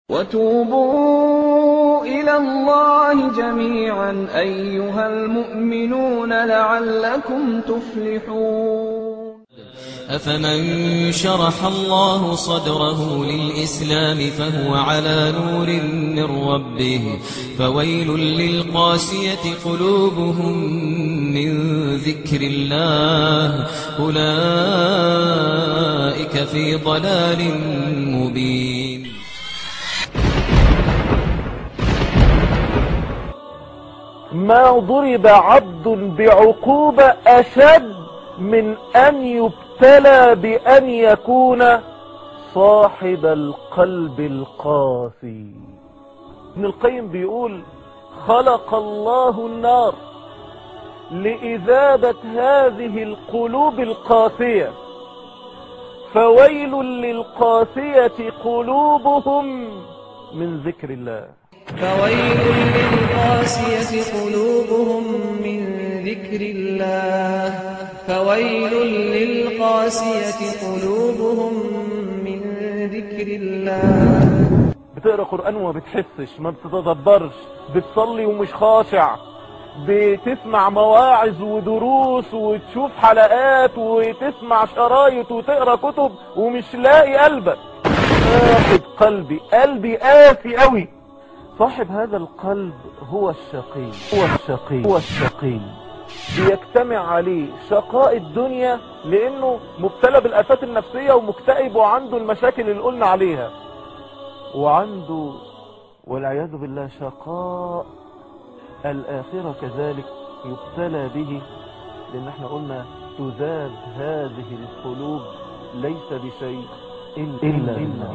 وتوبوا إلى الله جميعا أيها المؤمنون لعلكم تفلحون. أفمن شرح الله صدره للإسلام فهو على نور من ربه فويل للقاسية قلوبهم من ذكر الله أولئك في ضلال مبين. ما ضرب عبد بعقوبة أشد من أن يبتلى بأن يكون صاحب القلب القاسي. ابن القيم بيقول خلق الله النار لإذابة هذه القلوب القاسية فويل للقاسية قلوبهم من ذكر الله. فويل للقاسية قلوبهم من ذكر الله. فويل للقاسية قلوبهم من ذكر الله. بتقرأ قرآن وما بتحسش، ما بتتدبرش، بتصلي ومش خاشع، بتسمع مواعظ ودروس وتشوف حلقات وتسمع شرايط وتقرأ كتب ومش لاقي قلبك. صاحب قلبي قاسي قوي. صاحب هذا القلب هو الشقي بيجتمع عليه شقاء الدنيا لانه مبتلى بالآفات النفسية ومكتئب وعنده المشاكل اللي قلنا عليها، وعنده والعياذ بالله شقاء الآخرة كذلك يبتلى به، لان احنا قلنا تذاب هذه القلوب ليس بشيء إلا النار.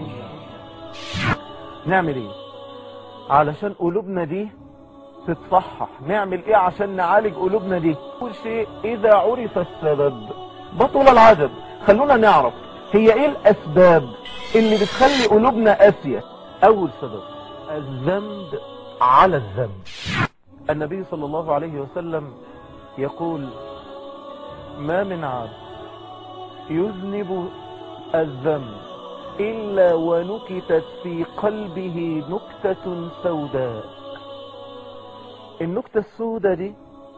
نعمل ايه علشان قلوبنا دي تتصحح؟ نعمل ايه عشان نعالج قلوبنا دي؟ كل شيء اذا عرف السبب بطل العجب. خلونا نعرف هي ايه الاسباب اللي بتخلي قلوبنا قاسية. اول سبب الذنب على الذنب. النبي صلى الله عليه وسلم يقول ما من عبد يذنب الذنب إلا ونكتت في قلبه نكتة سوداء. النكتة السوداء دي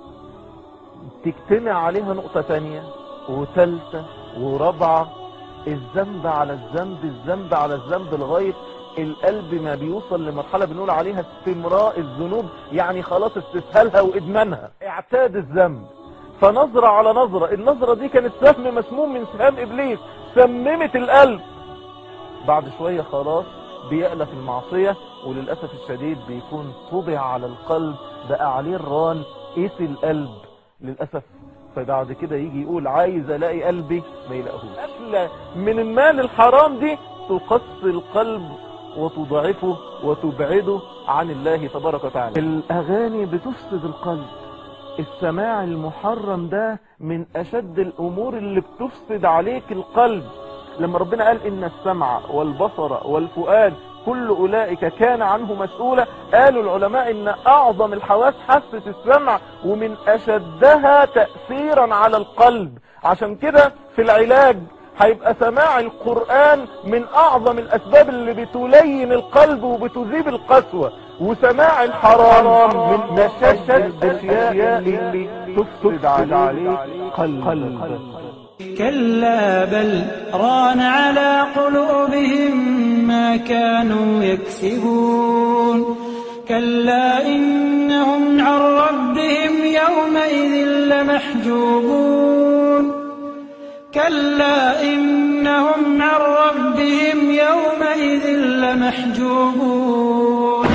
تجتمع عليها نقطة تانية وثالثة ورابعة، الذنب على الذنب، الذنب على الذنب، لغاية القلب ما بيوصل لمرحلة بنقول عليها استمراء الذنوب، يعني خلاص استسهالها وإدمانها، اعتاد الذنب. فنظرة على نظرة، النظرة دي كانت سهم مسموم من سهام إبليس، سممت القلب. بعد شوية خلاص بيألف المعصية، وللأسف الشديد بيكون طبع على القلب، بقى عليه الران قيس القلب للأسف. فبعد كده يجي يقول عايز الاقي قلبي ما يلاقيهوش. أكلة من المال الحرام دي تقص القلب وتضعفه وتبعده عن الله تبارك وتعالى. الأغاني بتفسد القلب. السماع المحرم ده من أشد الأمور اللي بتفسد عليك القلب. لما ربنا قال إن السمع والبصر والفؤاد كل أولئك كان عنه مسؤولة، قالوا العلماء إن أعظم الحواس حاسة السمع ومن أشدها تأثيرا على القلب. عشان كده في العلاج هيبقى سماع القرآن من أعظم الأسباب اللي بتلين القلب وبتذيب القسوة، وسماع الحرام من أشد الأشياء اللي تفسد عليك قلبك. كلا بل ران على قلوبهم ما كانوا يكسبون. كلا إنهم عن ربهم يومئذ لمحجوبون. كلا إنهم عن ربهم يومئذ لمحجوبون.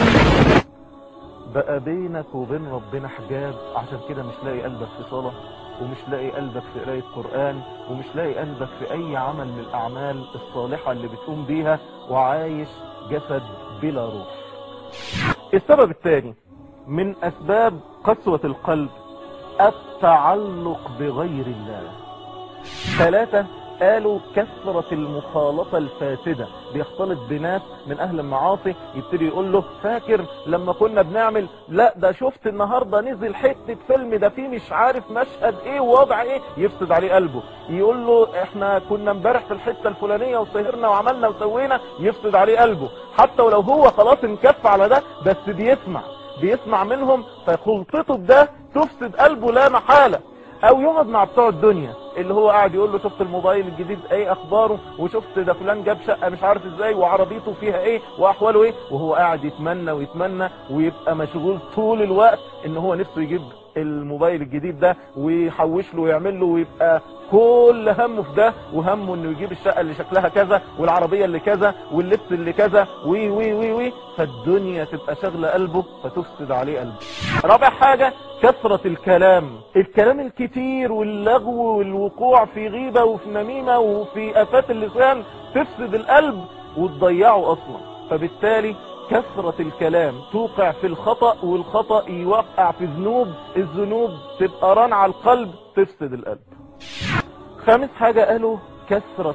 بقى بينك وبين ربنا حجاب، عشان كده مش لاقي قلبك في صلاة، ومش لاقي قلبك في قراءة قرآن، ومش لاقي قلبك في أي عمل من الأعمال الصالحة اللي بتقوم بيها، وعايش جسد بلا روح. السبب الثاني من أسباب قسوة القلب التعلق بغير الله. 3 قالوا كثرة المخالطة الفاسدة، بيختلط بناس من أهل المعاصي، يبتدي يقول له فاكر لما كنا بنعمل، لا ده شفت النهاردة نزل حتة فيلم ده فيه مش عارف مشهد ايه ووضع ايه، يفسد عليه قلبه. يقول له احنا كنا امبارح في الحتة الفلانية وسهرنا وعملنا وسوينا، يفسد عليه قلبه. حتى ولو هو خلاص انكف على ده، بس بيسمع منهم، فخلطته بده تفسد قلبه لا محالة. او يقعد مع بتوع الدنيا اللي هو قاعد يقول له شفت الموبايل الجديد ايه اخباره، وشفت ده فلان جاب شقة مش عارف ازاي، وعربيته فيها ايه، واحواله ايه، وهو قاعد يتمنى ويتمنى، ويبقى مشغول طول الوقت ان هو نفسه يجيب الموبايل الجديد ده ويحوش له ويعمل له، ويبقى كل همه في ده، وهمه انه يجيب الشقة اللي شكلها كذا، والعربية اللي كذا، واللبس اللي كذا، وي وي وي وي، فالدنيا تبقى شغلة قلبه فتفسد عليه قلبه. رابع حاجة كثرة الكلام الكتير واللغو والوقوع في غيبة وفي نميمة وفي آفات اللسان، تفسد القلب وتضيعه أصلا. فبالتالي كثرة الكلام توقع في الخطأ، والخطأ يوقع في الذنوب تبقى ران على القلب، تفسد القلب. خامس حاجة قالوا كثرة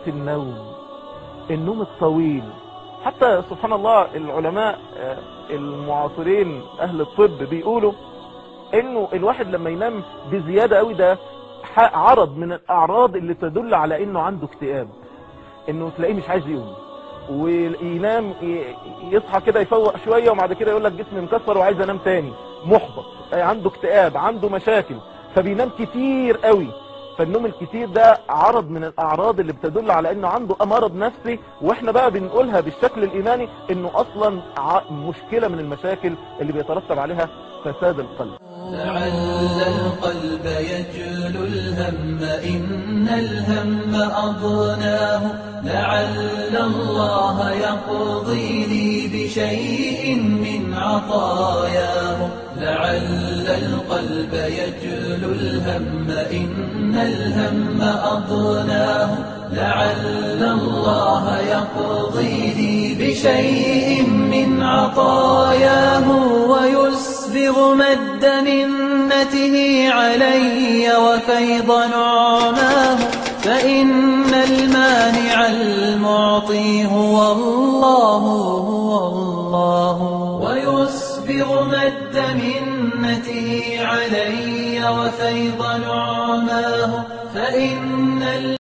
النوم الطويل. حتى سبحان الله العلماء المعاصرين أهل الطب بيقولوا انه الواحد لما ينام بزيادة قوي ده عرض من الاعراض اللي تدل على انه عنده اكتئاب، انه تلاقيه مش عايز يقوم، وينام يصحى كده يفوق شوية وبعد كده يقول لك جسمي مكسر وعايز انام تاني، محبط، عنده اكتئاب، عنده مشاكل، فبينام كتير قوي. فالنوم الكتير ده عرض من الاعراض اللي بتدل على انه عنده مرض نفسي، واحنا بقى بنقولها بالشكل الايماني انه اصلا مشكلة من المشاكل اللي بيترتب عليها فساد القلب. لعل القلب يجل الهم إن الهم أضناه، لعل الله يقضي لي بشيء من عطاياه، لعل القلب يجل الهم إن الهم أضناه، لعل الله يقضي لي بشيء من عطاياه، ويسبغ مد منته علي وفيض نعماه، فإن المانع المعطي هو الله ويسبغ مد منته علي وفيض نعماه، فإن